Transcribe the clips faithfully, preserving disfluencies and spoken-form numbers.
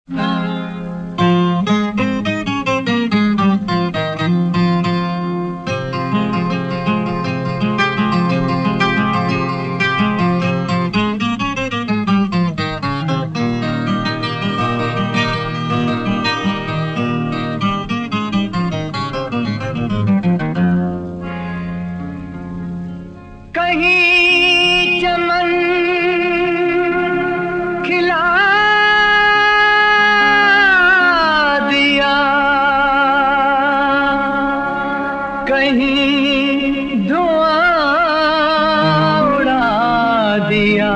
कहीं चमन खिला दिया, कहीं धुआं उड़ा दिया।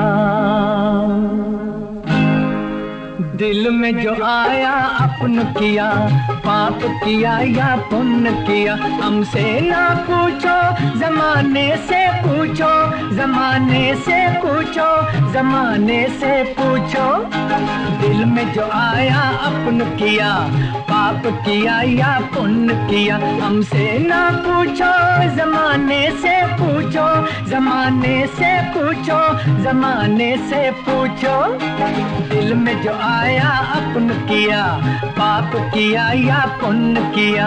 दिल में जो आया अपन किया, पाप किया या पुण्य किया, हमसे ना पूछो जमाने से पूछो, जमाने से पूछो, जमाने से पूछो। दिल में जो आया अपन किया, पाप किया या पुण्य किया, हमसे ना पूछो जमाने से पूछो, जमाने से पूछो, जमाने से पूछो। दिल में जो आया अपन किया, पाप किया या पुण्य किया।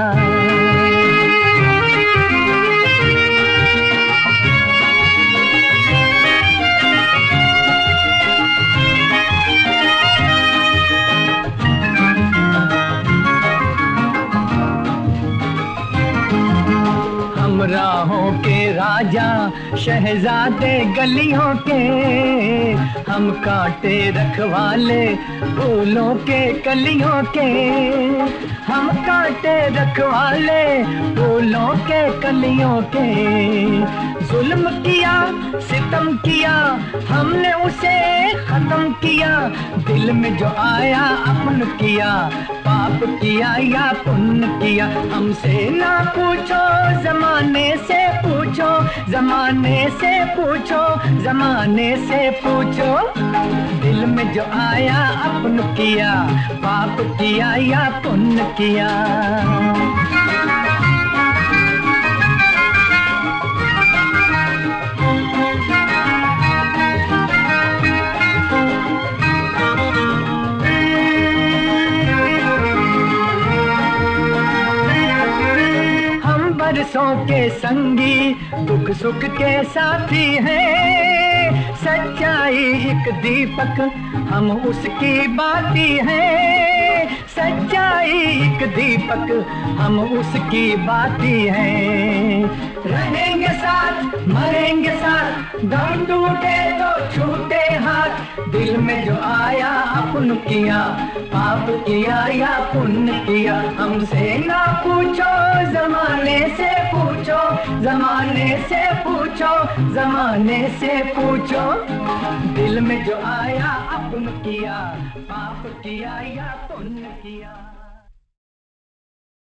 राहों के राजा शहजादे गलियों के, हम कांटे रखवाले फूलों के कलियों के, हम कांटे रखवाले फूलों के कलियों के। जुल्म किया सितम किया हमने उसे खत्म किया, दिल में जो आया अपन किया, पाप किया या पुण्य किया, हमसे ना पूछो जमाने से पूछो, जमाने से पूछो, जमाने से पूछो। दिल में जो आया अपन किया, पाप किया या पुण्य किया। बरसों के संगी दुख सुख के साथी हैं, सच्चाई एक दीपक हम उसकी बाती हैं, सच्चाई एक दीपक हम उसकी बाती हैं। रहेंगे साथ मरेंगे साथ, दम टूटे तो छूटे हाथ। दिल में जो आया अपन किया, पाप किया या पुण्य किया, हमसे ना पूछो जमाने से पूछो, जमाने से पूछो, जमाने से पूछो। दिल में जो आया अपन किया, पाप किया या पुण्य किया।